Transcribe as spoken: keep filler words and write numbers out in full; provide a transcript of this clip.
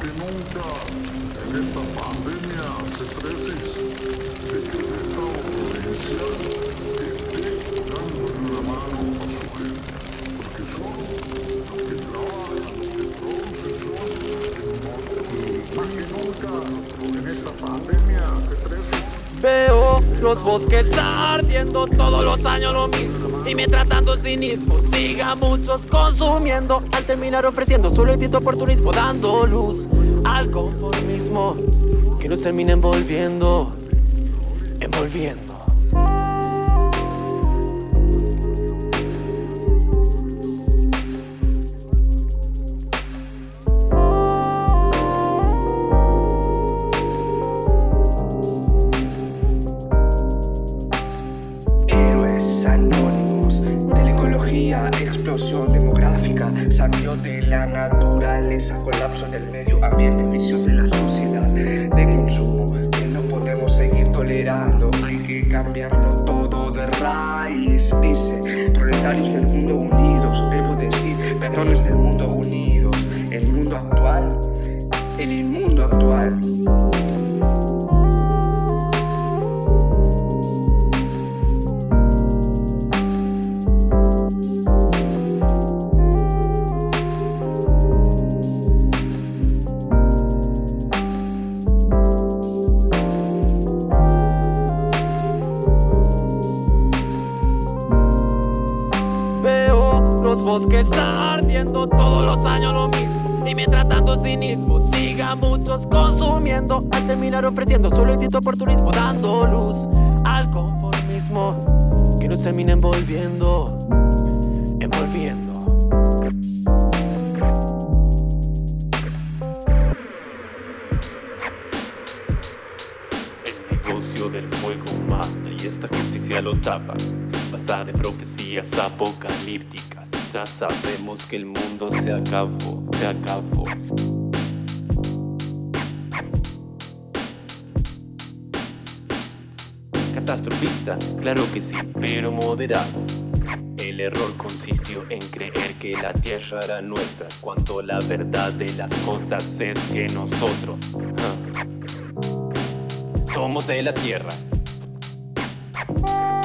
que nunca en esta pandemia hace crisis de que el Estado provincial esté dándole la mano a su gente. Porque son los que trabajan, los que producen, son eh, más que nunca en esta pandemia hace crisis. Veo los bosques ardiendo todos los años lo mismo. Y mientras tanto cinismo siga muchos consumiendo, al terminar ofreciendo solo el distinto oportunismo, dando luz al conformismo que nos termina envolviendo, envolviendo. Anónimos de la ecología, explosión demográfica, saqueo de la naturaleza, colapso del medio ambiente, visión de la sociedad de consumo que no podemos seguir tolerando. Hay que cambiarlo todo de raíz. Dice, proletarios del mundo unidos, debo decir, patrones del mundo unidos. El mundo actual, el inmundo actual. Los bosques ardiendo todos los años lo mismo. Y mientras tanto cinismo siga muchos consumiendo, al terminar ofreciendo solo el distinto oportunismo, dando luz al conformismo que nos termina envolviendo, envolviendo. El negocio del fuego mata y esta justicia lo tapa. Basta de profecías apocalípticas. Ya sabemos que el mundo se acabó, se acabó. Catastrofista, claro que sí, pero moderado. El error consistió en creer que la tierra era nuestra, cuando la verdad de las cosas es que nosotros ah, somos de la tierra.